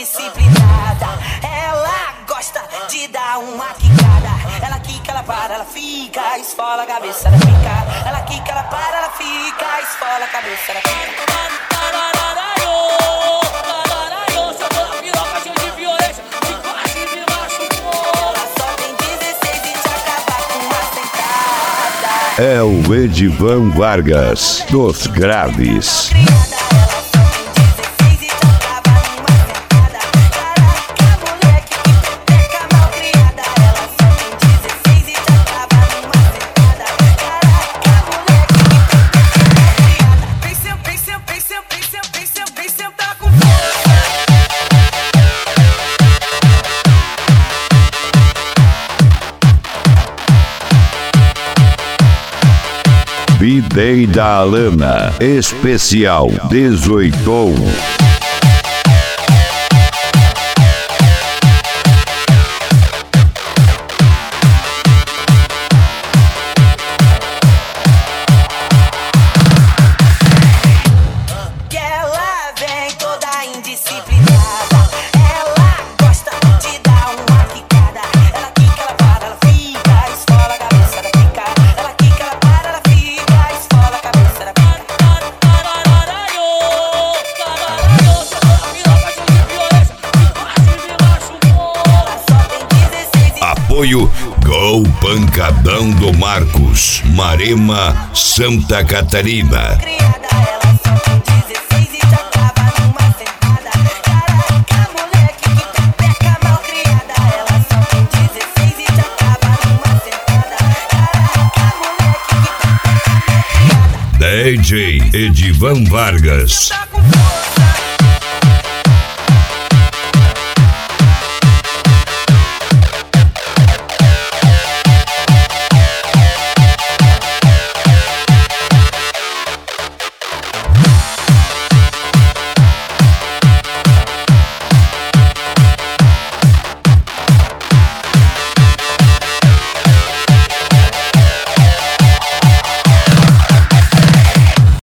indisciplinada. Ela gosta de dar uma quicada. Ela quica, ela para, ela fica, esfola a cabeça, ela fica. Ela quica, ela para, ela fica, esfola a cabeça, ela fica. É o Edivan Vargas, dos graves. B-Day da Alana, especial 18. Que ela vem toda indisciplinada. Ela gosta de dar uma quicada. Ela quica, ela para, ela fica, esfola a cabeça, ela fica. Ela quica, ela para, ela fica, esfola a cabeça, ela fica. Apoio Gol Pancadão do Marcos, Marema, Santa Catarina. Criada, ela só tem 16 e já tava numa sentada. Caraca, moleque, que pepeca mal criada. Ela só tem 16 e já tava numa sentada. Caraca, moleque, que pepeca mal criada. DJ Edivan Vargas.